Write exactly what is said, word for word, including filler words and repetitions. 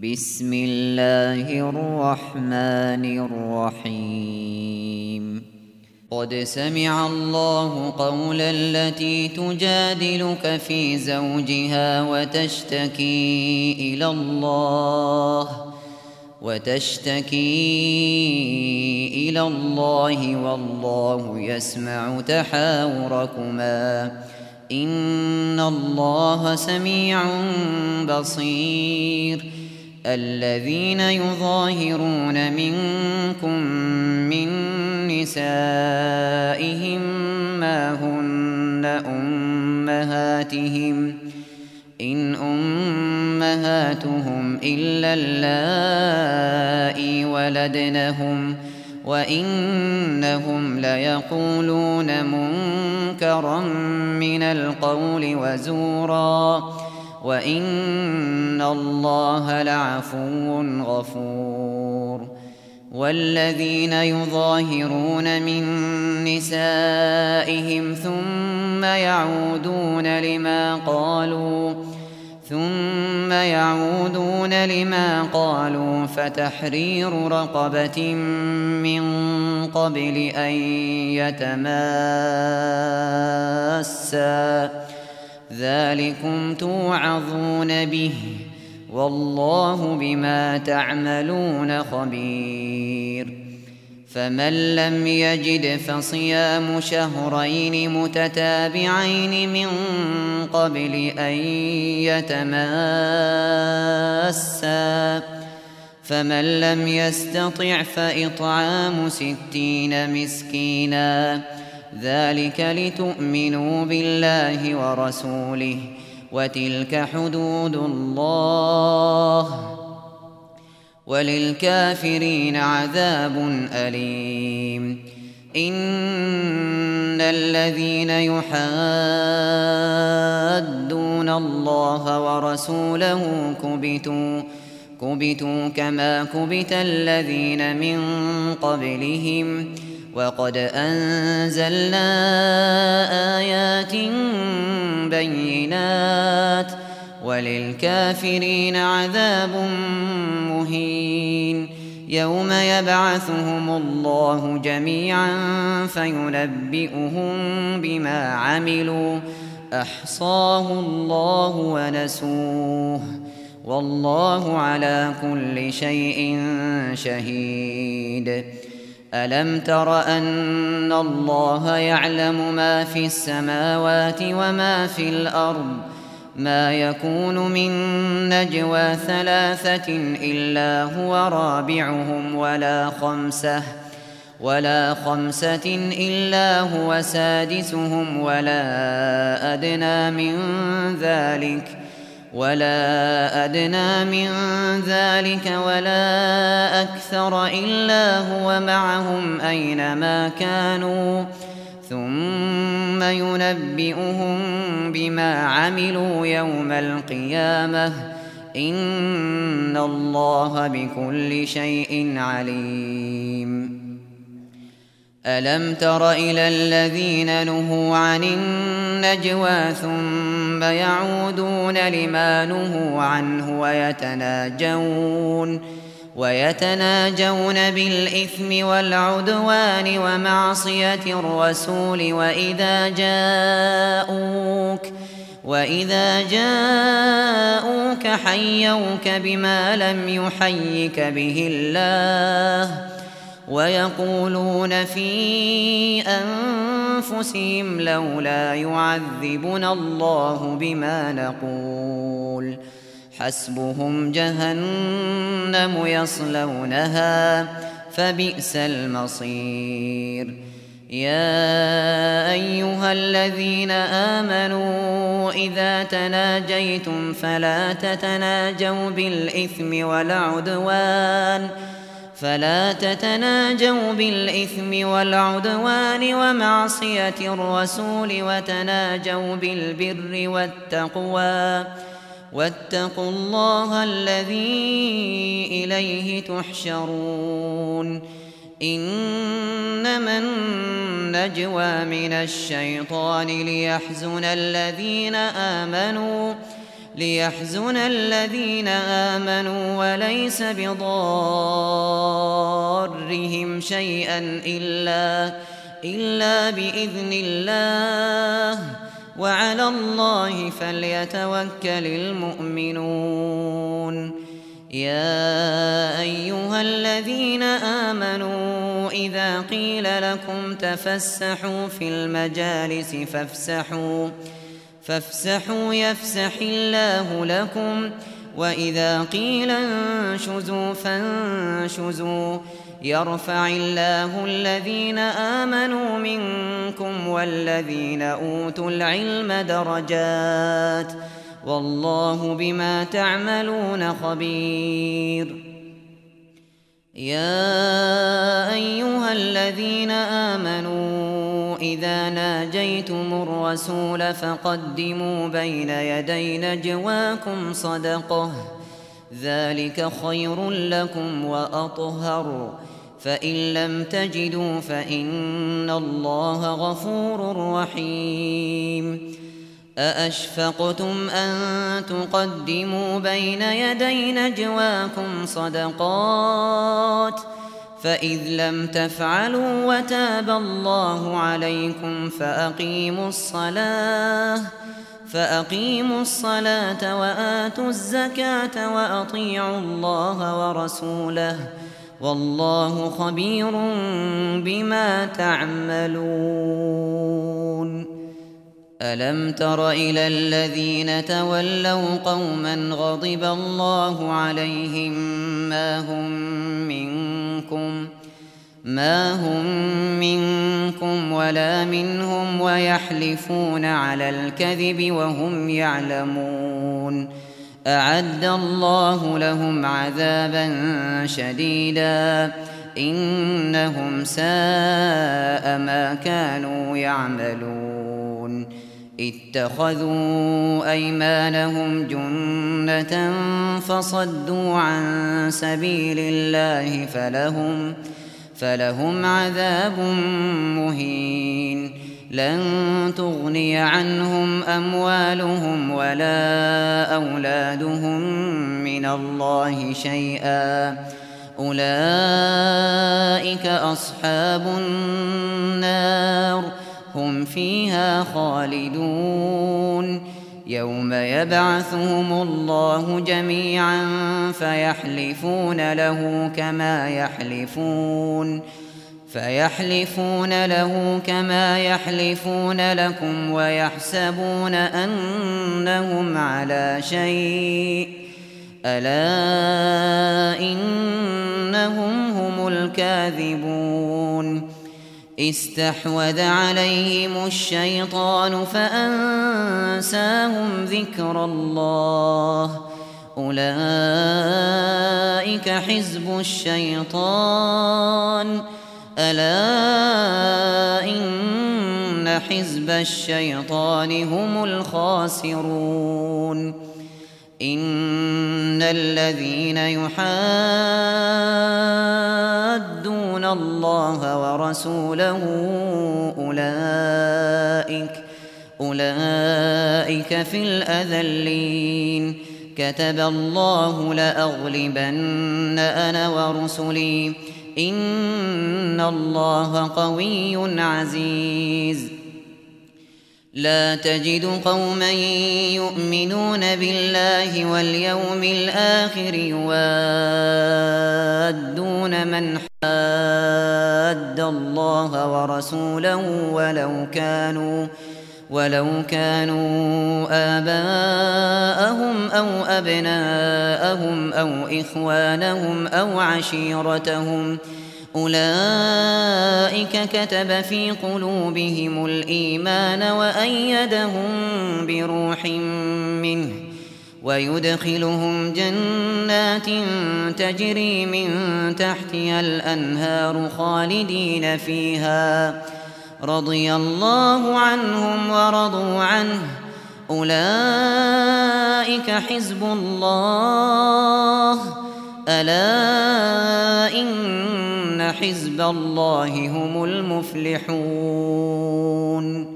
بسم الله الرحمن الرحيم قد سمع الله قول التي تجادلك في زوجها وتشتكي إلى الله وتشتكي إلى الله والله يسمع تحاوركما إن الله سميع بصير الذين يظاهرون منكم من نسائهم ما هن أمهاتهم إن أمهاتهم إلا اللائي ولدنهم وإنهم ليقولون منكرا من القول وزورا وإن الله لعفو غفور والذين يظاهرون من نسائهم ثم يعودون لما قالوا ثم يعودون لما قالوا فتحرير رقبة من قبل أن يتماسا ذلكم توعظون به والله بما تعملون خبير فمن لم يجد فصيام شهرين متتابعين من قبل أن يتماسا فمن لم يستطع فإطعام ستين مسكينا ذلك لتؤمنوا بالله ورسوله وتلك حدود الله وللكافرين عذاب أليم إن الذين يحادون الله ورسوله كبتوا كبتوا كما كبت الذين من قبلهم وقد أنزلنا آيات بينات وللكافرين عذاب مهين يوم يبعثهم الله جميعا فينبئهم بما عملوا أحصاه الله ونسوه والله على كل شيء شهيد ألم تر أن الله يعلم ما في السماوات وما في الأرض ما يكون من نجوى ثلاثة إلا هو رابعهم ولا خمسة ولا خمسة إلا هو سادسهم ولا أدنى من ذلك ولا أدنى من ذلك ولا أكثر إلا هو معهم أينما كانوا ثم ينبئهم بما عملوا يوم القيامة إن الله بكل شيء عليم ألم تر إلى الذين نهوا عن النجوى ثم يعودون لما نهوا عنه ويتناجون ويتناجون بالإثم والعدوان ومعصية الرسول وإذا جاءوك وإذا جاءوك حيوك بما لم يحيك به الله ويقولون في أنفسهم لولا يعذبنا الله بما نقول حسبهم جهنم يصلونها فبئس المصير يا أيها الذين آمنوا إذا تناجيتم فلا تتناجوا بالإثم والعدوان فلا تتناجوا بالإثم والعدوان ومعصية الرسول وتناجوا بالبر والتقوى واتقوا الله الذي إليه تحشرون إنما النجوى من الشيطان ليحزن الذين آمنوا ليحزن الذين آمنوا وليس بضارهم شيئا إلا, إلا بإذن الله وعلى الله فليتوكل المؤمنون. يا أيها الذين آمنوا إذا قيل لكم تفسحوا في المجالس فافسحوا فافسحوا يفسح الله لكم وإذا قيل انشزوا فانشزوا يرفع الله الذين آمنوا منكم والذين أوتوا العلم درجات والله بما تعملون خبير. يا أيها الذين آمنوا إذا ناجيتم الرسول فقدموا بين يدي نجواكم صدقة ذلك خير لكم وأطهر فإن لم تجدوا فإن الله غفور رحيم. أأشفقتم أن تقدموا بين يدي نجواكم صدقات فإذ لم تفعلوا وتاب الله عليكم فأقيموا الصلاة فأقيموا الصلاة وآتوا الزكاة وأطيعوا الله ورسوله والله خبير بما تعملون. ألم تر إلى الذين تولوا قوما غضب الله عليهم ما هم منكم ما هم منكم ولا منهم ويحلفون على الكذب وهم يعلمون أعد الله لهم عذابا شديدا إنهم ساء ما كانوا يعملون. اتخذوا أيمانهم جنة فصدوا عن سبيل الله فلهم, فلهم عذاب مهين. لن تغني عنهم أموالهم ولا أولادهم من الله شيئا أولئك أصحاب النار هم فيها خالدون. يوم يبعثهم الله جميعا فيحلفون له كما يحلفون فيحلفون له كما يحلفون لكم ويحسبون أنهم على شيء ألا إنهم هم الكاذبون. استحوذ عليهم الشيطان فأنساهم ذكر الله أولئك حزب الشيطان ألا إن حزب الشيطان هم الخاسرون. إن الذين يحادون الله ورسوله أولئك, أولئك في الأذلين. كتب الله لأغلبن أنا ورسلي إن الله قوي عزيز. لا تجد قوما يؤمنون بالله واليوم الآخر يوادون من حاد الله ورسوله ولو كانوا ولو كانوا آباءهم أو أبناءهم أو إخوانهم أو عشيرتهم أولئك كتب في قلوبهم الإيمان وأيدهم بروح منه ويدخلهم جنات تجري من تحتها الأنهار خالدين فيها رضي الله عنهم ورضوا عنه أولئك حزب الله ألا إن حزب الله هم المفلحون.